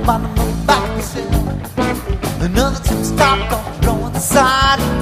bottom of the back of the shell. Another tip stopped off blowing the side.